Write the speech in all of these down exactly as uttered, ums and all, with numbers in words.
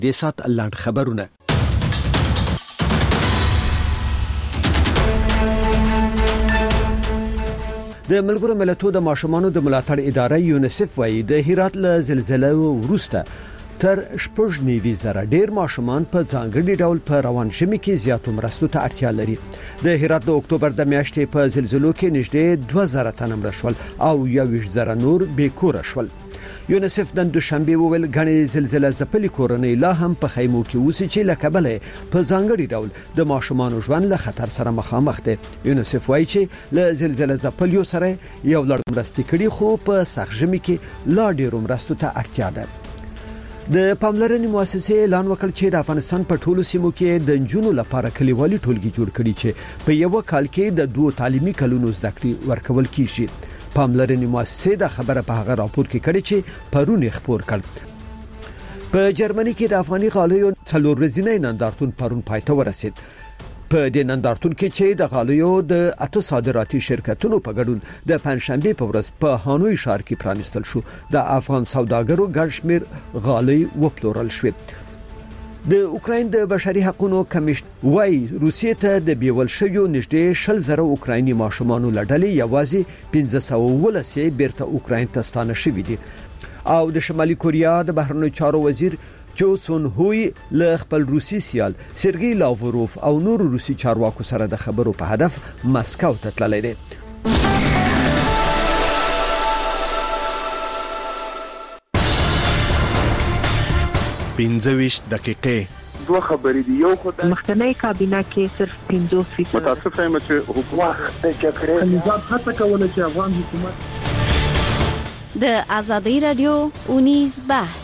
د سات لاند خبرونه. د ملګرو ملتونو د ماشومانو د ملاتړ اداره یونیسف وايي د هرات له زلزلې وروسته تر شپږ نیوي زره ډیر ماشومان په ځانګړي ډول په روان ژمي کې زیاتو مرستو ته اړتیا لري. د هرات د اکتوبر د میاشتې په زلزلو کې نږدې دوه زره تنه مړه شول او یو زره نور بې کوره شول. یونیسف نن دوشنبه وویل غني زلزلې ځپلي کورنۍ لا هم په خیمو کې اوسې چې له کبله په ځانګړي ډول د ماشومان ژوند له خطر سره مخامخ دي. یونیسف وايي چې له زلزلې ځپلو سره یو لړ مرستې کړي خو په سخت ژمي کې لا ډیر مرستو ته اړتیا ده. د پاملرنې مؤسسې اعلان وکړ چې د افغانستان په ټولو سیمو کې د جنونو لپاره کلیوالي ټولګي جوړ کړي چې په یو کال کې د دوه تعلیمي کلونو زده کړې ورکول کیږي. پاملرنې مؤسسې د خبره په هغه راپور کې کړي چې پرون خبر کړ. په جرمني کې د افغاني غالیو څلور ورځې نندارتون پرون پایته ورسید. په دې نندارتون کې چې د غالیو د اته صادراتي شرکتونو په ګډون د پنځشنبه په ورځ په هانوي ښار کې پرانستل شو. د افغان سوداګرو ګڼ شمېر غالۍ وپلورل شوې. د اوکراین د بشري حقوقو کمیشن وايي روسیې ته د بیول شویو نږدې شل زره اوکرایني ماشومانو لړلې یوازې پنځه سوه ولسې بیرته اوکراین ته ستانه شوې دي. او د شمالي کوریا د بهرنیو چارو وزیر چو سون هوی له خپل روسي سیال سرګي لاوروف او نور روسي چارواکو سره د خبرو په هدف مسکو ته تللی دی. پنځه دقیقې دوه خبرې دي. یو خدای مخکنی کابینه کې صرف پنځه فیصد متاسف یم چې حکومت د جګړې نظام هڅه کوله چې افغان حکومت د ازادي رادیو اونیز بحث.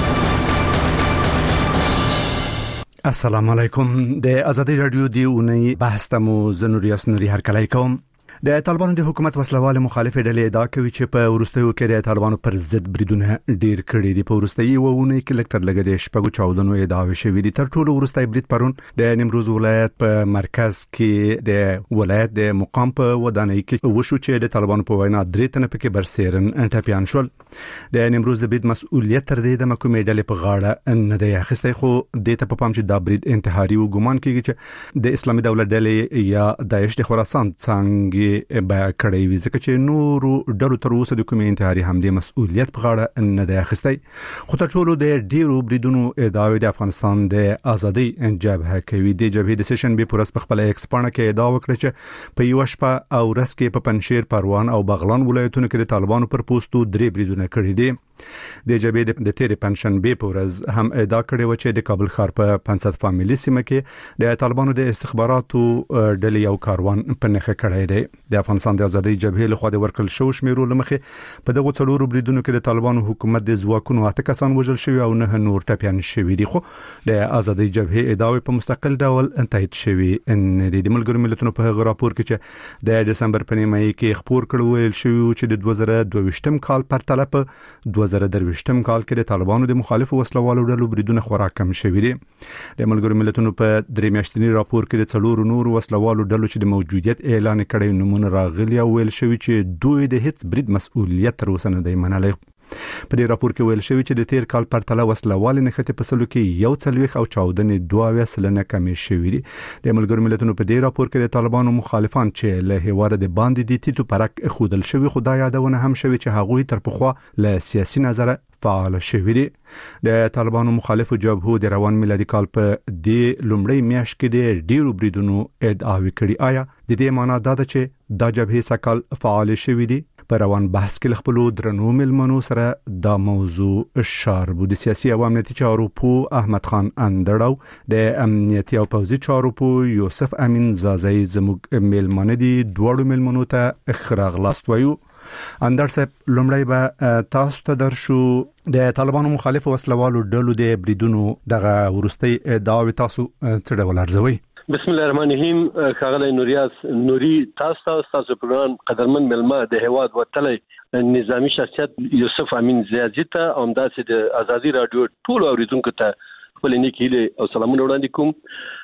السلام علیکم. د ازادي رادیو دی اونۍ بحث ته مو زنوریاس نوري هرکلی کوم. د طالبانو د حکومت وسلواله مخالفه ډلې ادعا کوي چې په ورستیو کې د طالبانو پر ضد بریدونه ډیر کړي دي. په ورستیو وونه کې لکتر لګې د شپږو چاودنو ادعا شوې دي. تر ټولو ورستي برید پرون د نیمروز ولایت په مرکز کې د ولایت د مقام په ودانۍ کې وشو چې د طالبانو په وینا درې تنه پکې برسېرن انټاپیان شول. د نیمروز د برید مسؤلیت تر دې د محکمې ډلې په غاړه نه دی اخیستی، خو د ته په پام چې دا برید انتحاري او ګمان کیږي چې د اسلامي دولت ډلې یا داعش د خراسان څنګه بیا کړی وي، ځکه چې نورو ډلو تر اوسه د کومې انتحاري حملې مسؤلیت په غاړه نه دی اخیستی. خو تر ټولو د ډیرو بریدونو ادعاوې د افغانستان د ازادۍ جبهه کوي. د جبهې د سیشن به پرس په خپل ایکس پاڼه کې ادعا وکړه چې په یو شپه او ورځ کې په پنشیر، پروان او بغلان ولایتونو کې د طالبانو پر پوسټو درې بریدونه کړي دي. د جبهې د تیرې پنځشنبه په ورځ هم ادعا کړې و چې د کابل ښار په پنځه فامیلی سیمه کې د طالبانو د استخباراتو ډلې یو کاروان په نخښه کړی دی. د افغانستان د ازادۍ جبهې له خوا د ورکل شو شمیرو لمخې په دغه څلورو بریدونو کې د طالبانو حکومت د ځواکونو اته کسان وژل شوي او نه نور ټپیان شوي دي. خو د ازادۍ جبهې ادعاوې په مستقل ډول تایید شوي ان د ملګرو ملتونو په هغه راپور کې چې د دسمبر په نیمه کې خبر کړو ویل شوی چې د دوه زره دوه ویشتم کال پر تله په دوه زره درې ویشتم کال کې د طالبانو د مخالفو وسلوالو ډلو بریدونه خورا کم شوي دي. د ملګرو ملتونو په درې میاشتنی راپور کې د څلورو نورو وسلوالو ډلو چې د موجودیت اعلان کړي نمونه راغلي او ویل شوی چې دوی د هیڅ برید مسؤلیت تر اوسه نه دی منلی. په دې راپور کې ویل شوی چې د تیر کال پر تله وسلوال نښتې په سلو کې یو څلويخ او چاودنې دوه سلنه کمې شوې دي. د ملګرو ملتونو په دې راپور کې د طالبانو مخالفان چې له هیواد د باندې دي تیتو پرک خودل شوی، خدای یادونه هم شوی چې هغوی تر پخوا له سیاسي نظر فعال شوی دي. د طالبانو مخالفو جبهو د روان میلادي کال په دې لومړی میاشت کې د ډیرو بریدونو ادعاوې کړي. آیا د دې معنی دا ده چې دا جبهې سکل فعال شوی دي؟ په روان بحث کې خپل درنو ملمنو سره دا موضوع شاربو د سیاسي او امنیتي چارو پو احمد خان اندړو، د امنیتي او پوځي چارو پو یوسف امین زازای زموږ ملمنه دي. دوړو ملمنو ته اخراغ لاست وایو. اندر صاحب لومړی به تاسو ته درشو د طالبانو مخالف وسلوالو ډلو د بریدونو دغه ورستي ادعاوې تاسو څه ډول ارزوي؟ بسم الله الرحمن الرحیم. خاغلی نوریاس نوري تاسو تاسو پروګرام قدرمن ملما د هواد وتلې نظامی شخصیت یوسف امین زیازی ته همداسې د ازادي رادیو ټول اوریدونکو ته خپل نیکی او سلامونه وړاندې کوم.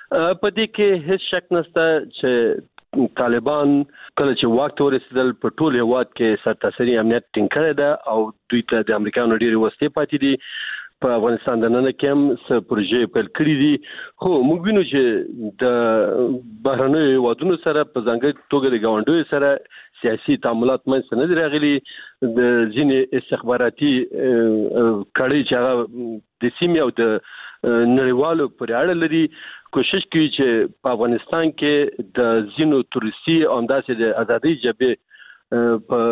په دې کې هیڅ شک نشته چې طالبان کله چې وخت ورسېدل په ټول هواد کې سرتاسري امنیت ټینګ کړی ده او دوی ته د امریکایانو ډېری وسلې پاتې دي. په افغانستان د نن کې هم څه پروژې پیل کړې دي خو موږ وینو چې د بهرنیو هیوادونو سره په ځانګړي توګه د ګاونډیو سره سیاسي تعاملات منځ نه دي راغلي د ځینې استخباراتي کړي چې هغه د سیمې او د نړیوالو پورې اړه لري کوشش کوي چې په افغانستان کې د ځینو تورسي او داسې د ازادي جبهه په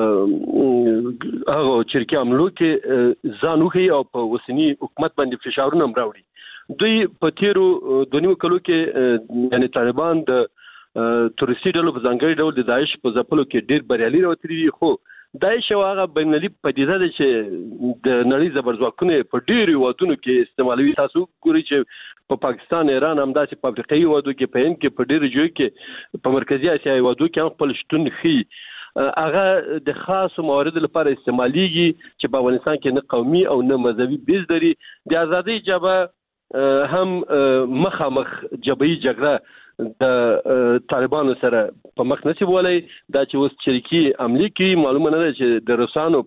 هغه چرکی عملو کې ځان وخی او په وسنی حکومت باندې فشارونه راوړي دوی په تیرو دونیو کلو کې یعنی طالبان د تورسي ډلو په ځانګړي ډول د داعش په ځپلو کې ډیر بریالي راوتري خو داعش هغه بینالي پدیده ده چې د نړۍ زبرځواکونه په ډیرو وادونو کې استعمالوي تاسو ګوري چې په پاکستان ایران هم داسې په افریقایي وادو کې په هند کې په ډیرو ځایو کې په مرکزی اسیا وادو کې هم خپل شتون خي هغه د خاصو مواردو لپاره استعماليږي چې په افغانستان کې نه قومي او نه مذهبي بیز لري د ازادي جبهه هم مخامخ جبهي جګړه د طالبانو سره په مخ نشي ولای دا چې اوس چریکي عملی کې معلومه نه ده چې د روسانو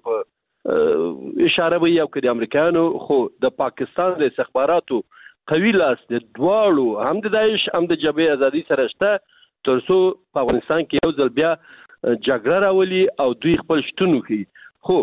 په اشاره وي او د امریکایانو خو د پاکستان د استخباراتو قوي لاس د دواړو هم د داعش هم د جبهه ازادي سره شته ترڅو په افغانستان کې یو ځل بیا جګړه راولي او دوی خپل شتون وکړي خو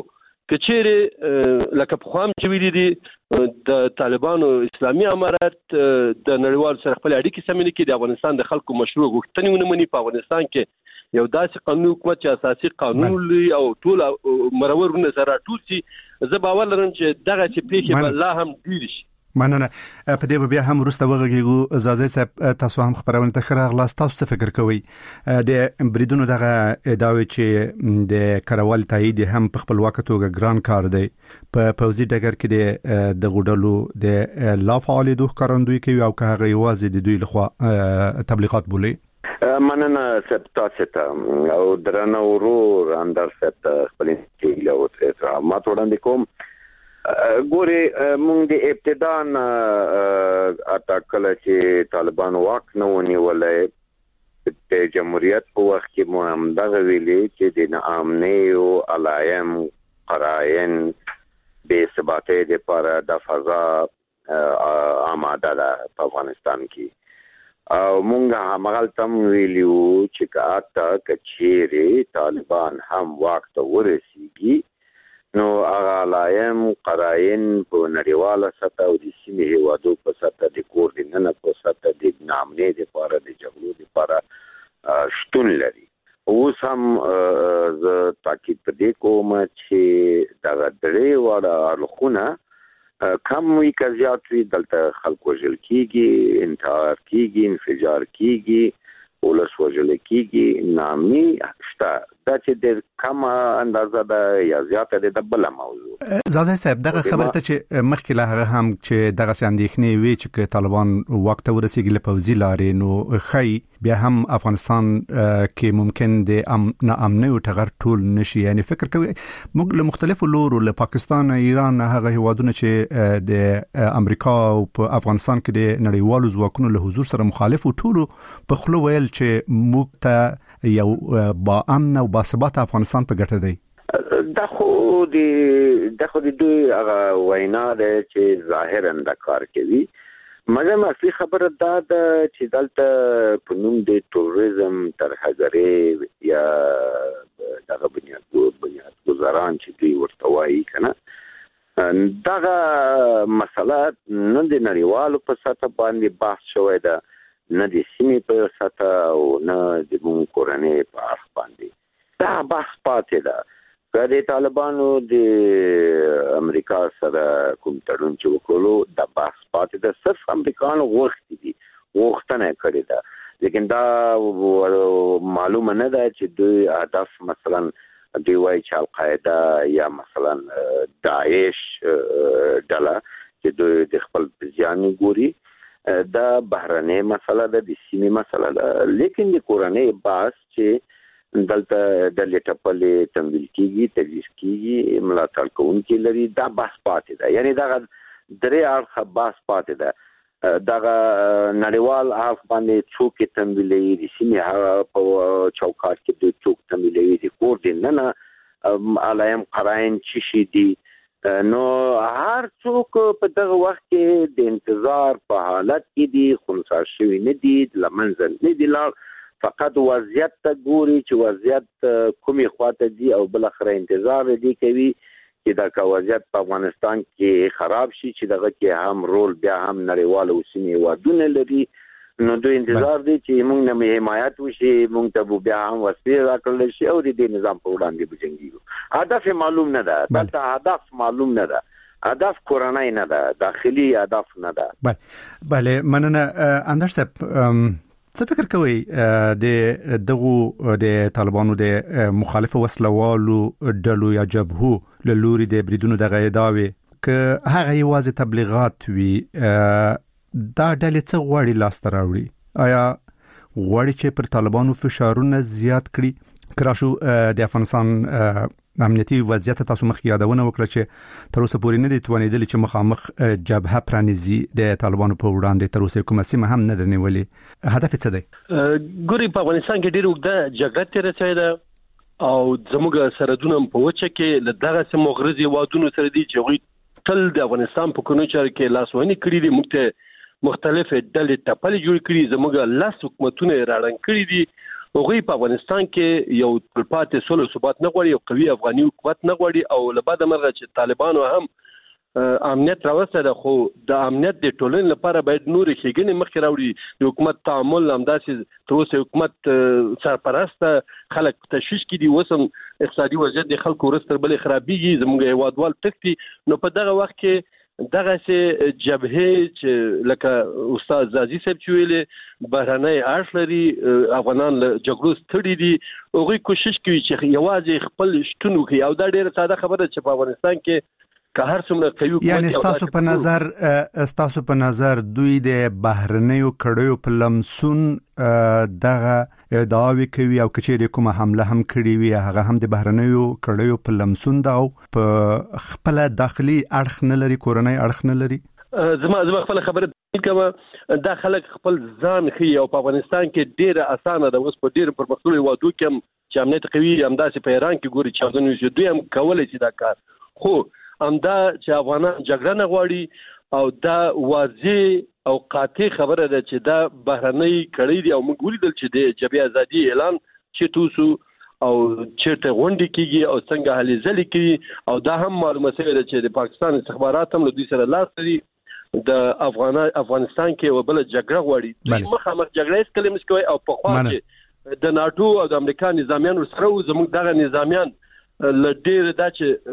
کچېره لکه په خام چې ویلي دي د طالبانو اسلامي امارات د نړیوال سره خپل اړیکې سمې کې د افغانستان د خلکو مشروع غوښتنې ونه مني په افغانستان کې یو داسې قانون حکومت چې اساسي قانون لري او ټول مرورونه سره ټول شي زه باور لرم چې دغه چې پیښه بل لا هم ډیر شي مننه په دې بیا هم وروسته وغږیږو زازي صاحب تاسو هم خبرونه ته خره غلاس تاسو څه فکر کوئ د بریدونو دغه ادعاوی چې د کروال تایید هم په خپل وخت توګه ګران کار دی په پوزي ډګر کې د غوډلو د لا فعالیتو ښکارندوی کوي او که هغه یوازې د دوی لخوا تبلیغات بولي مننه سپتاسه ته او درنه ورور اندر سپت خپل کې له اوسه ما وړاندې کوم ګوري مونږ د ابتدا اټاکل چې طالبان واک نه ونیولې د جمهوریت په وخت کې مو هم دغه ویلي چې د ناامنۍ او علایم قراین به ثباتې د پر د فضا آماده ده په افغانستان کې او مونږ همغه تم ویلو چې کاته کچېره طالبان هم واک ته ورسیږي نو هغه علایم قراین په نړیواله سطح او د سیمې هیوادو په سطح د کوردیننه په سطح د نامنې د لپاره د جګړو لپاره شتون لري اوس هم ز تاکید پدې کوم چې دا درې وړه لخونه کم وی کزيات وی دلته خلکو ژل کیږي انتحار کیږي انفجار کیږي ولس وژل کیږي نامي شته دا چې د کم اندازه د یا زیاته د بل موضوع زازي صاحب دغه خبره ته چې مخکې له هغه هم چې دغه اندېښنې وی چې طالبان وخت ورسیږي له پوزي لارې نو خی بیا هم افغانستان کې ممکن د امن امني او ټغر ټول نشي یعنی فکر کوي موږ له مختلفو لورو له پاکستان ایران هغه هیوادونه چې د امریکا او په افغانستان کې د نړیوالو ځواکونو له حضور سره مخالف او ټول په خلو ویل چې موږ ته یو با امن او با ثبات افغانستان په ګټه دی دا خو د د خو د دوی هغه وینا ده چې ظاهرا د کار کوي مګر اصلي خبره دا ده چې دلته په نوم د ټوریزم ترهګري یا دغه بنیاد بنیاد گزاران چې دوی ورته وایي کنه دغه مسله نه د نړیوالو په سطح باندې بحث شوی ده نه د سیمې په سطح او نه د مون کورنۍ په اړه باندې دا بحث پاتې ده که د طالبانو د امریکا سره کوم تړون چې وکړو دا بحث پاتې ده صرف امریکایانو غوښتي دي غوښتنه کړې ده لیکن دا معلومه نه ده چې دوی هدف مثلا دوی وایي چې القاعده یا مثلا داعش ډله چې دوی د خپل ځان ګوري دا بهرنۍ مسله ده د سیمې مسله ده لیکن د کورنۍ باس چې دلته د لټپلې تمویل کیږي تجهیز کیږي ملاتړ کوونکي لري دا باس پاتې ده یعنی دا درې اړخه باس پاتې ده دا نړیوال اړخ باندې څوک تمویلي د سیمې په چوکاټ کې د څوک تمویلي د کوردیننه علایم قراین چې شي دي نو هر څوک په دغه وخت کې د انتظار په حالت کې دي، خنثی شوی نه دي، لمنځل نه دي لاړ، فقط وضعیت ته ګوري چې وضعیت کومې خواته دي او بل اخر انتظار دي کوي چې دا وضعیت په افغانستان کې خراب شي، چې دغه کې هم رول بیا هم نړیوال او سیمې هیوادونه لري. نو دوی انتظار دي چې موږ نه حمایت وشي، موږ ته بیا هم وسیله راکړل شي او د دې نظام په وړاندې بجنګیږو. هدف معلوم نه ده، دلته هدف معلوم نه ده، هدف کورنۍ نه ده، داخلي هدف نه ده. بله بله مننه اندر صاحب. څه فکر کوي د دغه د طالبانو د مخالف وسلوالو ډلو یا جبهو له لوري د بریدونو د غیداوي ک هغه یوازې تبلیغات وي، دا ډلې څه غواړي لاس ته راوړي؟ آیا غواړي چې پر طالبانو فشارونه زیات کړي؟ کراشو د افغانستان امنیتي وضعیت تاسو مخ یادونه وکړه چې تر اوسه پورې نه دي توانیدل چې مخامخ جبهه پرانیزي د طالبانو په وړاندې، تر اوسه کومه سیمه هم نه ده نیولې. هدف څه دی؟ ګوري په افغانستان کې ډېر وګړه جګړه تیر شوې ده او زموږ سرحدونه په وچه کې له دغه سیمو غرضي وادونو سره دي چې غوي تل د افغانستان په کونو چارو کې لاسوهنې کړې دي، موږ ته مختلف ډلې ټپلې جوړ کړي، زموږ لاس حکومتونه راړنګ کړي دي. هغوی په افغانستان کې یو تلپاتې سولې او ثبات نه غواړي، یو قوي افغاني حکومت نه غواړي او له بعده مرغه چې طالبانو هم امنیت راوسته ده، خو د امنیت د ټولنې لپاره باید نور ښېګڼې مخکې راوړي. د حکومت تعامل همداسې تر اوسه حکومت سرپرسته خلک تشویش کړي دي، اوس هم اقتصادي وضعیت د خلکو ورځ تر بلې خرابېږي، زموږ هېوادوال تښتي. نو په دغه وخت کې دغه سه جبهه چې لکه استاد زازي صاحب چې ویلي بهرنۍ اړخ لري، افغانان له جګړو ستړي دي، هغوی کوشش کوي چې یوازې خپل شتون وکړي او دا ډېره ساده خبره چې په افغانستان کې که هر څومره قوي، یعنی ستاسو په نظر ستاسو په نظر دوی د بهرنیو کړیو په لمسون دغه ادعاوی کوي او کچېرې کومه حمله هم کړې وي هغه هم د بهرنیو کړیو په لمسون دا او په خپل داخلي اړخ نه لري، کورنۍ اړخ نه لري؟ زما زما خپل خبره کوم دا خلک خپل ځان خي او په افغانستان کې ډیره اسانه ده، اوس په ډیره پرمختللي وادو کې هم چې امنیت قوي همداسې په ایران کې ګوري چې ځنه دوی هم کولای شي دا کار، خو همدا چې افغانان جګړه نه غواړي او دا واضح او قاطع خبره ده چې دا بهرنۍ کړی دي او موږ ولیدل چې د جبهه ازادي اعلان چې توسو او چیرته غونډې کیږي او څنګه هلې ځلې کوي او دا هم معلومه شوې ده چې د پاکستان استخبارات هم له دوی سره لاس لري د افغان افغانستان کې وبله جګړه غواړي. دوی مخامخ جګړه هیڅ کله نشي کوي او په خوا کې د ناتو او د امریکا نظامیان سره زموږ دغه نظامیان لډیر دا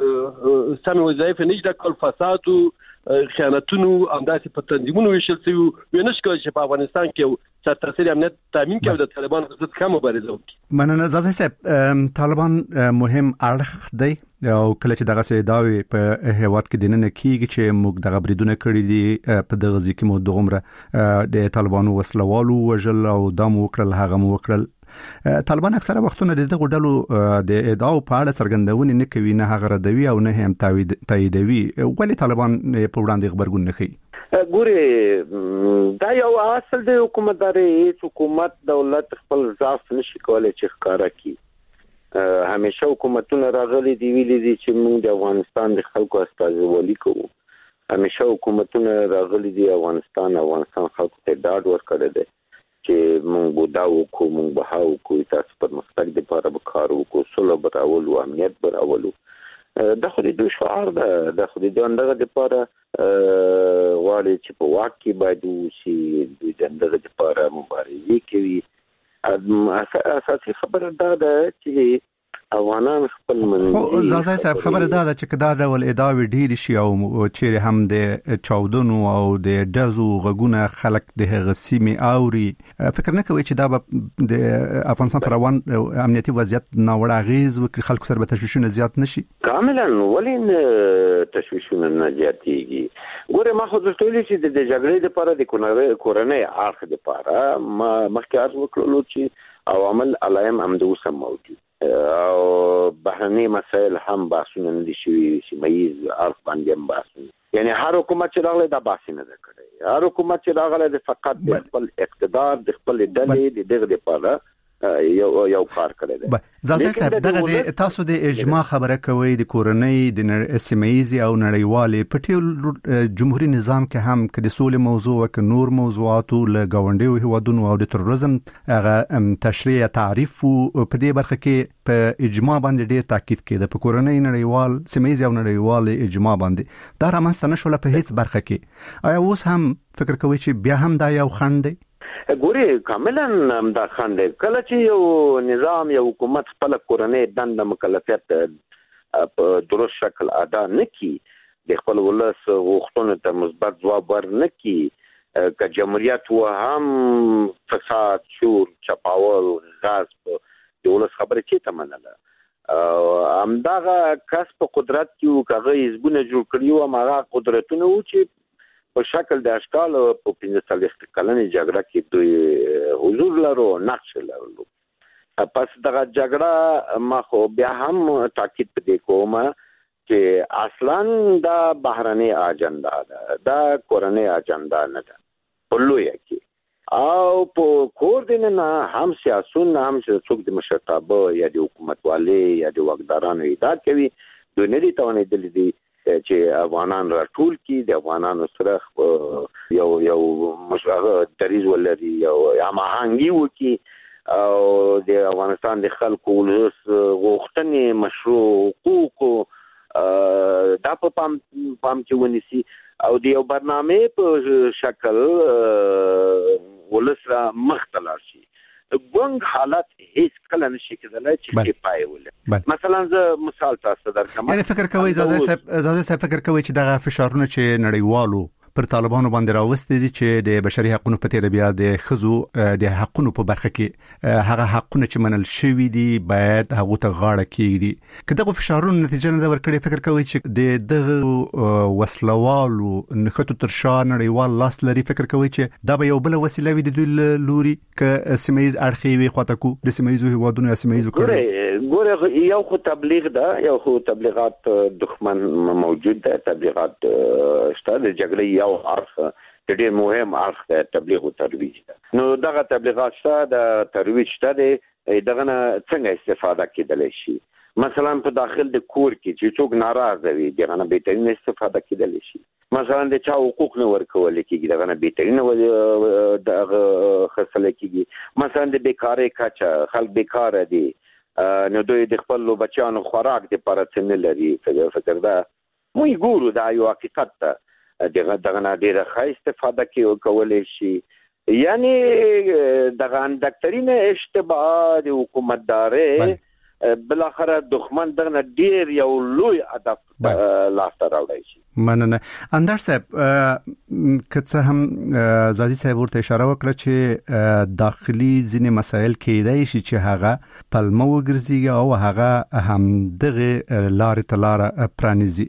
چې سم وظایف نشي د کول فساد او خیانتونو همداسې په تنظیمونو ویشل شوی وینش کوي چې په افغانستان کې چې تاثیر امنیت تامین کوي د طالبان په ضد کوم مبارزه وکړي. مننه زازي صاحب. طالبان مهم اړخ دی او کله چې دغه سیداوی په هیواد کې دننه کیږي چې موږ دغه بریدونه کړی دي په دغه ځکه مو دغمره د طالبانو وسلوالو وجل او دمو وکړل هغه مو وکړل. طالبان اکثره وختونه د دغه ډلو د ادعاو په اړه څرګندونه نه کوي، نه هغه ردوي او نه هم تاییدوي. ولې طالبان په وړاندې خبرګون نه کوي؟ ګوري دا یو اصل د حکومتداري، حکومت دولت خپل ضعف نشي کولای چې ښکارا کړي. همیشه حکومتونه راغلي دی ویلي دي چې موږ د افغانستان د خلکو استازولي کوو، همیشه حکومتونه راغلي دي افغانستان افغانستان خلکو ته ډاډ ورکړی دی چې موږ دا وکړو، موږ به ها وکړو، تاسو پرمختګ لپاره به کار وکړو، سوله به راولو، امنیت به راولو. دا خو د دوی شعار ده، دا خو د دوی اندغه لپاره غواړي چې په واک کې باید وشي، دوی د اندغه لپاره مبارزې کوي. اساسي خبره دا ده چې افغانان خپل منځي. زازي صاحب خبره دا ده چې کدا ډول ادعاوی ډیر شي او چیرې هم د چاودنو او د دزو غږونه خلک د هغه سیمې اوري، فکر نه کوي چې دا به د افغانستان پر روان امنیتي وضعیت ناوړه اغیز وکړي، خلکو سره به تشویشونه زیات نشي؟ کاملا ولین تشویشونه نه زیاتېږي. ګوره ما خو درته ویلي چې د جګړې لپاره د کورنۍ اړخ لپاره ما مخکې عرض وکړلو چې عوامل علایم همدوسه موجود او بهرني مسائل هم بحثونه نه دي شوي، سیمه‌ییز اړخ باندې هم بحثونه، یعنی هر حکومت چې راغلی دا بحث نه ده کړی. هر حکومت چې راغلی د فقط د خپل اقتدار د خپل ډلې د دغه لپاره یو یو کار کړی دی. زازي صاحب دغه تاسو د اجماع خبره کوي د کورنۍ د سیمایي او نړیوالې په ټول جمهوریت نظام کې هم کې د سولې موضوع او ک نور موضوعات له گاونډیو هیوادونو او د تروریزم هغه تشریح تعریف په دې برخه کې په اجماع باندې ډېر تاکید کړي په کورنۍ نړیوال سیمایي او نړیوال اجماع باندې دا رامنځته نشول په هیڅ برخه کې. آیا اوس هم فکر کوي چې بیا هم دا یو خنډ دی؟ ګوري کاملا دا خنډ کله چې یو نظام یو حکومت خپل کورنۍ دنده مکلفیت په درست شکل ادا نکي د خپل ولس غوښتنو ته مثبت ځواب ورنکي که جمهوریت و هم فساد شور چپاول غصب د ولس خبره چې تمنله همدغه کس په قدرت کې کاغه حزبونه جوړ کړیو او هغه قدرتونه و چې په شکل د اشکال په پنځه څلوېښت کلنې جګړه کې دوی حضور لرو نقش لرلو. پس دغه جګړه ما خو بیا هم تاکید پدې کوم چې اصلا دا بهرنۍ اجنډا ده دا کورنۍ اجنډا نه ده په لوی کې او په کور دین نه هم سیاسون هم څوک د مشرتابه یا د حکومت والي یا د وګدارانو ادعا کوي دوی نه دي توانېدل دي چې افغانان راټول کی د افغانانو سره یو یو مشغله دریز ولري یو اماهنګي وکي او د افغانستان د خلکو ولس غوښتنې مشروع حقوق دا په پام پام کې ونیسي او د یو برنامه په شکل ولس را مختلف شي. ګونګ حالت هیڅ کله نشي کېدلای چې پای ولې. مثلا زه مثال تاسو درکم یعنی فکر کوي زازي صاحب زازي صاحب فکر کوي چې دغه فشارونه چې نړیوالو پر طالبانو باندې راوستي دي چې د بشري حقوقو په تیر بیا د خزو د حقوقو په برخه کې هغه حقونه چې منل شوی دي باید هغه ته غاړه کیږي که دغه فشارونو نتیجه نه ورکړي فکر کوي چې د دغه وسلوالو نخټو تر شا نړیوال لاس لري فکر کوي چې دا به یو بل وسیله وي د دوی لوري ک سیمایز اړخي وي خاطکو د سیمایزو هوادونو یا سیمایزو کړي ګوره یو خو تبلیغ ده یو خو تبلیغات دښمن موجود ده تبلیغات شته د جګړې او اړخ د ډېر مهم اړخ د تبلیغ او ترویج ده نو دغه تبلیغات شته د ترویج شته دغه نه څنګه استفاده کېدلی شي مثلا په داخل د کور کې چې څوک ناراضه وي دغه نه بهترین استفاده کېدلی شي مثلا د چا حقوق نه ورکول کېږي دغه نه بهترین دغه خصله کېږي مثلا د بیکارۍ کچه خلک بیکاره دي نو دوی د خپل بچیانو خوراک لپاره څه نه لري فکر دا موږ ګورو دا یو حقیقت ده دغه دغه نه ډیره ښه استفاده کولی شي یعنی دغه اندکترینه اشتباه د حکومتدارۍ بالاخره دښمن دغه ډیر یو لوی هدف لاسته راوړی شي. مننه اندر صاحب کڅه هم زادي صاحب ورته اشاره وکړه چې داخلي ځینې مسایل کېدای شي چې هغه پلمو وګرځي او هغه هم دغه لارې تلاره پرانیزي.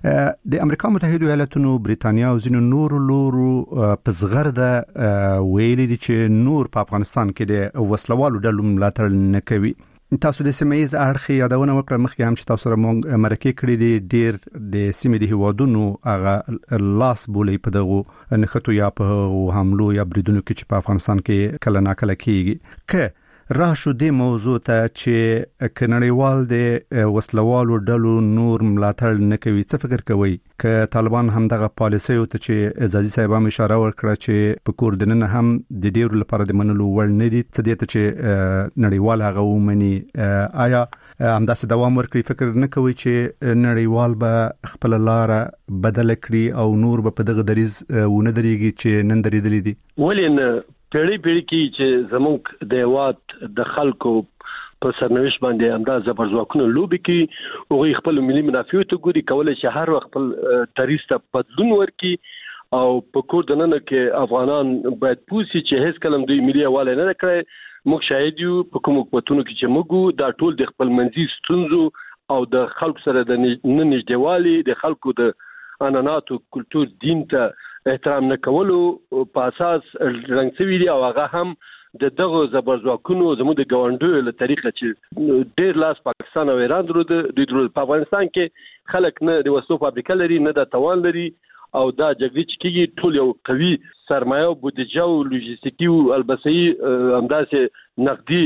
د امریکا متحده ایالاتونو بریتانیا او ځینو نورو لورو په زغرده ویلي دي چې نور په افغانستان کې د وسلوالو ډلو ملاتړ نه کوي. تاسو د سیمایز اړخي یادونه وکړه مخکې هم چې تاسو سره مرکه کړې دي ډیر د سیمې د هوادونو هغه لاس بولې په دغه نخټو یا په حملو یا بریدونو کې چې په افغانستان کې کله ناکله کیږي که راشو د موضوع ته چې کنړیوال د وسلوالو ډلو نور ملاتړ نه کوي څه فکر کوي ک طالبان هم دغه پالیسي او ته چې عزیزي صاحب هم اشاره ورکړه چې په کوردننه هم د ډیرو لپاره د منلو وړ نه دي څه دي ته چې نړیوال هغه ومني آیا همداسې دوام ورکړي فکر نه کوي چې نړیوال به خپل لار بدل کړي او نور به په دغه دریز ونه درېږي چې نن درېدلې دي ولې پیړی پیړی کې چې زموږ د هواد د خلکو په سرنوشت باندې انداز زبرځواکونه لوبي کې او خپل ملي منافع ته ګوري کولای شي هر وخت خپل تاریخ ته بدلون ورکي او په کور دننه کې افغانان باید پوسی چې هیڅ کلم دوی ملي حواله نه کړي موږ شاهد یو په کوم حکومتونو کې چې موږ دا ټول د خپل منځي ستونزو او د خلکو سره د نه نږدېوالي د خلکو د اناناتو کلچر دین ته احترام نه کولو په اساس رنګ سوي دي او هغه هم د دغه زبرځواکونو زموږ د ګاونډیو له طریقه چې ډیر لاس پاکستان او ایران درو د دوی په افغانستان کې خلک نه د وسلو فابریکه لري نه د توان لري او دا جګړه چې کیږي ټول یو قوي سرمایه او بودیجه او لوجستیکي او البسي همداسې نقدي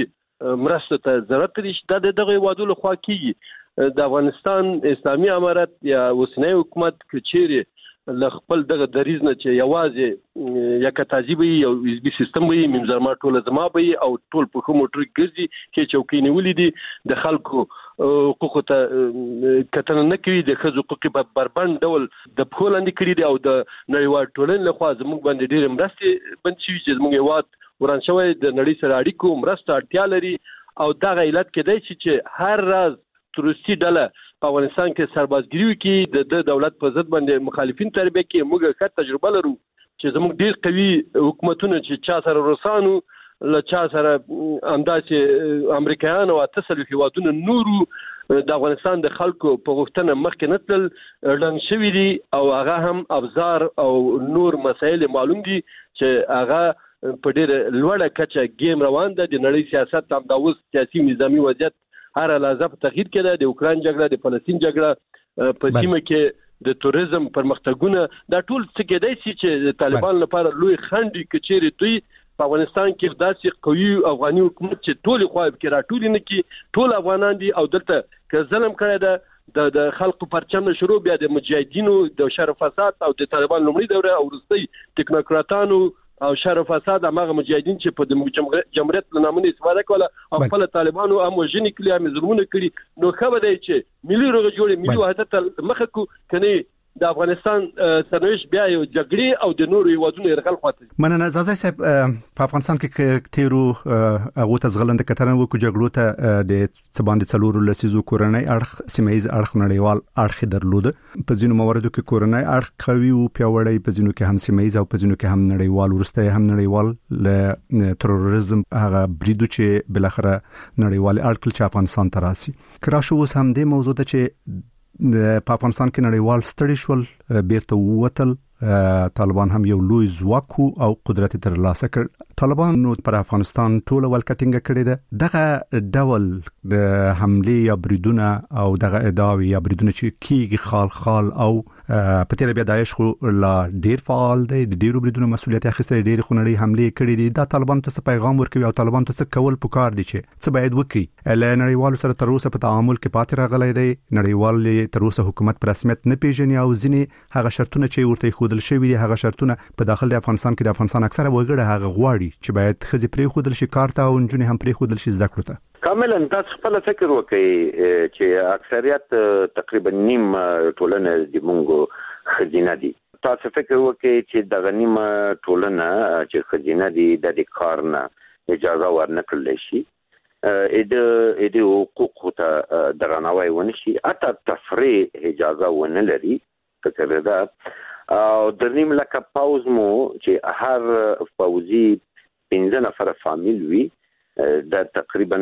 مرسته ته ضرورت لري چې د دغه هیوادو لخوا کیږي. د افغانستان اسلامي امارت یا اوسنی حکومت کچېری ل خپل دغه دریز نه چې یوازې یا کتازي وي یو حزبي سیستم وي منځرما ټوله زما وي او ټول په کوم موټر ګرځي چې چوکۍ نیولې دي د خلکو حقوق ته کتنه نه کوي د خځو حقوق په بربند ډول د پولاند کړي دي او د نړیوال ټولنې لخوا زموږ باندې ډېر مرستې بند شي چې زموږ هیواد وران شوی د نړۍ سره اړیکو مرسته اړتیا لري او دغه علت کې دی چې هر راز تروریستي ډله په افغانستان کې سربازګري وکړي د دولت په ضد باندې مخالفین تربیه کوي. موږ ښه تجربه لرو چې زموږ ډېر قوي حکومتونه چې چا سره روسانو له چا سره همداسې امریکایانو او تسلو هیوادونو نورو د افغانستان د خلکو په غوښتنه مخکې نه تلل ړنګ شوي دي او هغه هم ابزار او نور مسایل معلوم دي چې هغه په ډېره لوړه کچه ګیم روان ده. د نړۍ سیاست هم دا اوس سیاسي نظامي وضعیت هر لحظه په تغییر کې ده. د اوکراین جګړه د فلسطین جګړه په سیمه کې د توریزم پرمختګونه دا ټول څه کېدای شي چې د طالبان لپاره لوی خنډ کچېری دوی په افغانستان کې داسې قوي افغاني حکومت چې ټول خو کې راټول نه کی ټول افغانان دي او دلته که ظلم کړی ده د خلکو پرچم شروع بیا د مجاهدینو د شر فساد او د طالبان لومړي دوره او وروستي ټکنوکراتانو او شر فساد هغه مجاهدین چې په د جمهوریت له نامه استفاده کوله او خپل طالبانو هم وژنې کړي هم ظلمونه کړي نو خبره دی چې ملي روغ جوړې ملي وحدت مخه کو کني د افغانستان سرنوشت بیا یو جګړې او د نورو هیوادونو يرغل خواته مننه. زازای صاحب په افغانستان کې تیرو هغه ته زغلند کترن وکړو جګړو ته د څباندې څلورو لسیزو کورنۍ اړخ سیمایي اړخ نړیوال اړخ درلود. په ځینو مواردو کې کورنۍ اړخ قوي او پیاوړی، په ځینو کې هم سیمایي او په ځینو کې هم نړیوال ورسته هم نړیوال ل تروریزم هغه بریدو چې بل اخره نړیوال اړخ چې افغانستان ته راسي. کراشو اوس هم د موضوع ته چې په افغانستان کې نړیوال ستړي شول بیرته ووتل، طالبان هم یو لوی ځواک او قدرت ترلاسه کړ. طالبان نو پر افغانستان ټول ولکټینګ کړی ده. دغه ډول د حمله یا بریدونه او دغه ادعاوی یا بریدونه چې کیږي خال خال او په تیر بیا داعش خو لا ډیر فعال دی، د ډیرو بریدونو مسولیت اخیستل، ډیر خونړی حمله کړې دي. دا طالبان ته څه پیغام ورکوي او طالبان ته څه کول پکار دي چې څه باید وکړي؟ ل نړیوالو سره تر اوسه په تعامل کې پاتې راغلی دی. نړیوال تر اوسه حکومت پر رسمیت نه پیژني او ځینې هغه شرطونه چې ورته خودل شوی دي هغه شرطونه په داخل د افغانستان کې د افغانستان اکثره وګړي هغه غواړي چې باید خزي پرې خودل شي کارته او نجونې هم پرې خودل شي زده کړو ته. کاملا تاسو خپل فکر وکړئ چې اکثریت تقریبا نیم ټولنه د مونږ خزینه دي. تاسو فکر وکړئ چې د غنیمه ټولنه چې خزینه دي د کار نه اجازه ورنکړل شي، اې د حقوق ته درناوی ونشي، اته تفریح اجازه ونه لري. فکر دا او د نیم لکه پاوز مو چې هر پاوزي پنځه نفر فامیل وي د تقریبا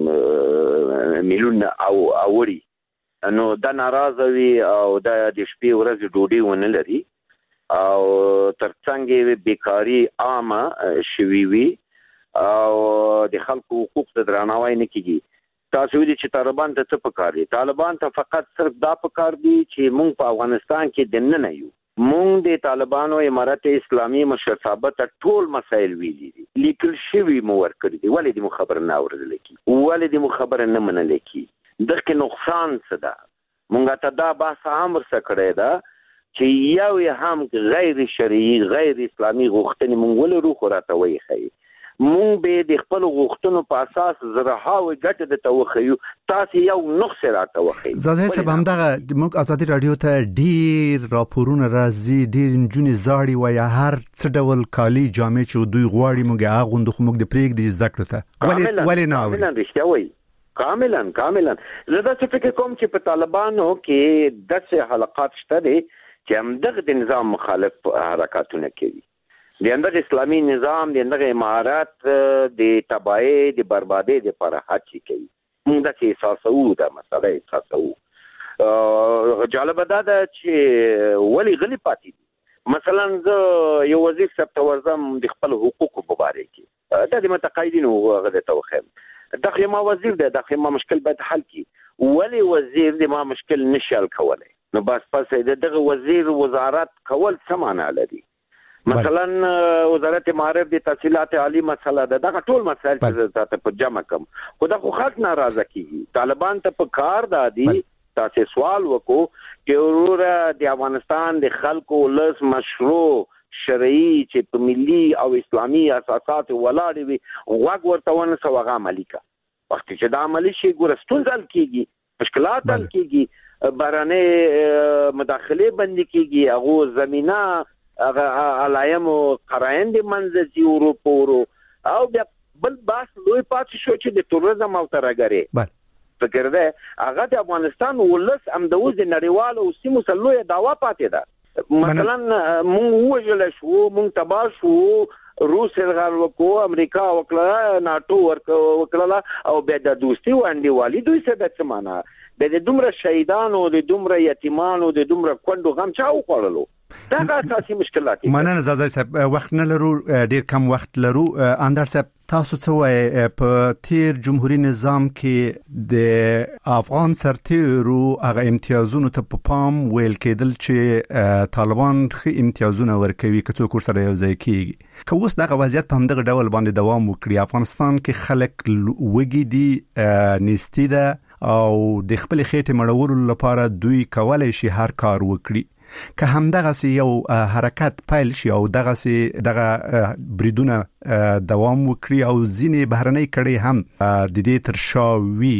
میلیون او اوري نو دا ناراضه وي او د شپې ورځې ډوډۍ ونه لري او ترڅنګ بیکاری عامه شوي وي او د خلکو حقوق ته درناوی نه کیږي. تاسو ویلي چې طالبان ته څه پکار دي؟ طالبان ته فقط صرف دا پکار دي چې مونږ په افغانستان کې دنه نه یو. مونږ د طالبانو امارت اسلامي مشرصابه ته ټول مسایل ویلي دي، لیکل شوی مو ورکړي دي. ولې د خبر نه اورېدل کی؟ ولې د خبر نه منل کی؟ دغه نقصان څه ده؟ مونږ ته دا بحث هم ورسره کړی دا چې یو هم غیر شرعي غیر اسلامي غوښتنې مونږ ولرو خو راته وایي خي مونږ به د خپل غوښتنو په اساس زرهاوي ګټه د توخیو تاسو یو نقص راته وخی. زازه سبا هم دغه موږ ازادي رادیو ته ډیر راپورونه راځي، ډیر نجونې زاړي وای هر څه ډول کالی جامې چې دوی غواړي موږ هغه غوند خو موږ د پریک د زده کړو ته ولې ولې نه کاملا رښتیا وای کاملا کاملا زه دا فکر کوم چې په طالبانو کې داسې حلقات شته دي چې هم دغه د نظام مخالف حرکتونه کوي. د اندر اسلامي نظام د اندر امارات د تباہی د بربادي د پر هڅه کوي. موږ د احساسو د مسله احساسو جالب ده چې ولی غلی پاتې دي. مثلا زه یو وظیف ثبت ورزم د خپل حقوق په اړه کې د متقاعدینو غوښتنه توخم دغه ما وزیر ده دغه ما مشکل باید حل کی. ولی وزیر د ما مشکل نشال کولای نو بس پس دغه وزیر وزارت کول څه معنی لري؟ مثلا وزارت معارف د تحصیلات عالی مسله ده دا ټول مسایل چې تاسو په جمع کوم خو دا خو خلک ناراضه کیږي طالبان ته په کار دادي تاسو سوال وکړو چې وروره د افغانستان د خلکو لس مشروع شرعي چې په ملي او اسلامي اساسات ولاړ وي غوږ ورته ونه سوغه عملیکا وخت چې دا عملی شي ګورستون ځل کیږي مشکلات حل کیږي بارانه مداخله بند کیږي هغه زمينه هغه علایم قرائن د منځي اروپورو او بیا بل باس لوی پاتې شو چې د توریزم او ترګری فکر ده هغه د افغانستان ولس امدوز نړیوالو سیمو سلوې داوا پاتې ده مثلا مونږ وجل شو مونږ تبا شو روس الغال وکړو امریکا وکړه ناتو وکړه او بیا د دوستي وانډي والی دوی څه د څه معنا د دومره شهیدانو د دومره یتیمانو د دومره کندو غم چا وخړلو دا اساسي مشکلات دي مننه زازای صاحب وخت نه لرو ډیر کم وخت لرو اندر صاحب تاسو څه وایي په تیر جمهوریت نظام کې د افغان سرتیرو هغه امتیازونو ته په پام ویل کېدل چې طالبان خې امتیازونه ورکوي که څوک سره یو ځای کیږي که اوس دغه وضعیت په همدغه ډول باندې دوام وکړي افغانستان کې خلک وګي دي نيستي ده او د خپل خېټه مړولو لپاره دوی کولای شي هر کار وکړي که همدغه سي یو حرکت پیل شي او دغه سي دغه بریدونه دوام وکړي او ځینې بهرنۍ کړي هم د دې تر شاوي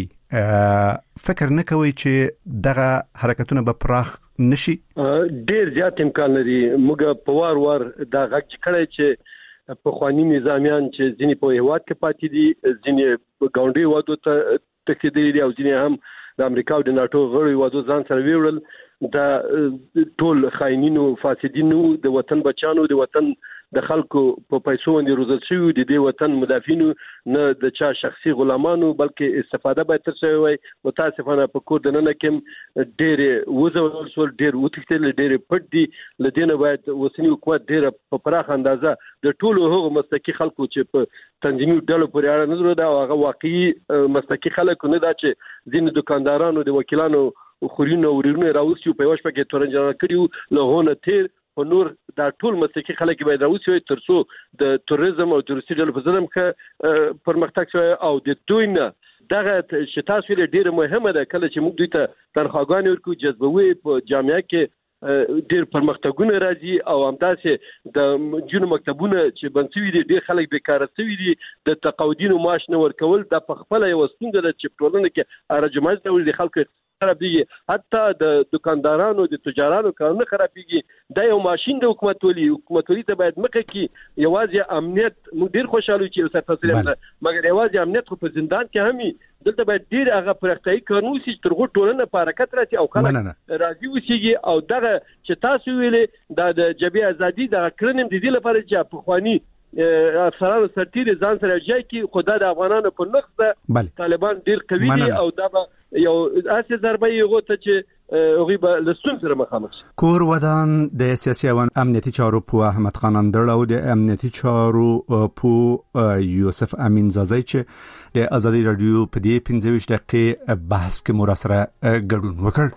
فکر نه کوي چې دغه حرکتونه به پراخ نشي ډیر زیات امکان لري موږ په وار وار دا غږ کړی چې په خواني نظامیان چې ځینې په هیواد کې پاتې دي ځینې ګاونډي وادو ته تکیدي او ځینې هم د امریکا او د ناتو غړي وادو ځان سره ویول دا ټول خاينینو فاسدینو د وطن بچانو د وطن د خلکو په پیسو باندې روزل شوی د دې وطن مدافعینو نه د چا شخصي غلامانو بلکې استفاده به تر شوی وي متاسفانه په کور د نن کې ډېر وزول سول ډېر وتښتل ډېر پټ دي لدينه باید وسنی حکومت ډېر په پراخ اندازه د ټولو هغو مستقی خلکو چې په تنظیمي ډلو پورې اړه نه درلوده او هغه واقعي مستقی خلک نه دا چې ځینې دکاندارانو د وکیلانو خورینو ورینو راوستي په یوش پکې تورنجان کړیو له هونه تیر په نور دا ټول مسلکي خلک باید راوستي ترڅو د توریزم او تورستي ډول په ځلم کې پرمختګ شوی او د دوی نه دغه چې تاسو لري ډیره مهمه ده کله چې موږ دوی ته تنخواګان ورکو جذبوي په جامعه کې ډیر پرمختګونه راځي او همداسې د جنو مکتبونه چې بنسوي دي ډیر خلک بیکاره شوي دي د تقاعدینو معاش نه ورکول د پخپله یو ستونزه ده چې ټولنه کې ارجماج ډول د خلکو خرابېږي حتی د دکاندارانو د تجارانو کارونه خرابېږي دا یو ماشين د حکومت ولي حکومت ولي ته باید مخه کې یوازې امنیت موږ ډیر خوشاله چې یو سرتاسري مګر یوازې امنیت خو په زندان کې همي دلته باید ډیر هغه پرختای کارونه چې ترغو ټولنه په حرکت راځي او خلک راځي وسیږي او دغه چې تاسو ویلې د جبهه ازادي د کړنیم د دې لپاره چې په خواني افسرانو سرتیر ځان سره ځای کې خدای د افغانانو په نقص طالبان ډیر قوي دي او دا یو اساس ضربه یو ته چې هغه به لسون سره مخامخ کور ودان د سیاسي او امنیتي چارو په احمد خان اندړ او د امنیتي چارو په یوسف امین زازای چې د ازادي رادیو په دې پنځه ویشت دقیقې بحث کې مو سره ګډون وکړ.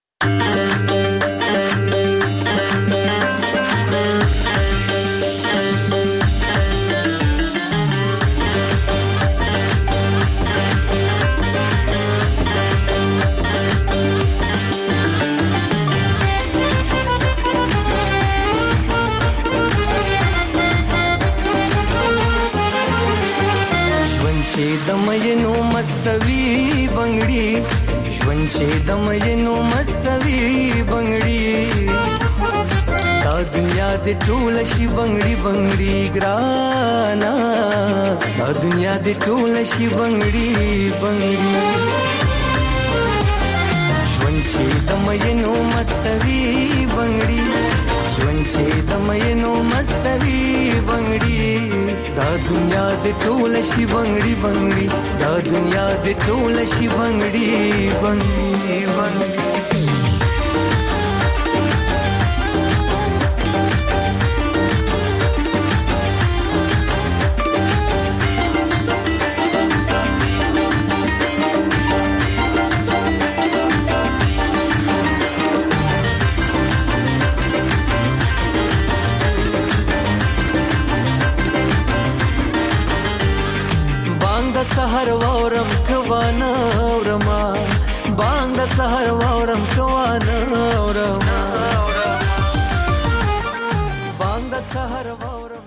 دمینو مستوی بنگړي ژوند چې دمینو مستوی بنگړي دا دنیا د ټول شي بنگړي بنگړي ګرانا دا دنیا د ټول شي بنگړي بنگړي ژوند چې دمینو مستوی بنگړي ژوند چې دمینو مستوی بنگړي دا دنیا د ټول شي بنگړي بنگړي دا دنیا د ټول شي بنگړي بنگړي بنگړي سحر وورم کوانه ورما بانګ د سحر وورم کوانه ورما بانګ د سحر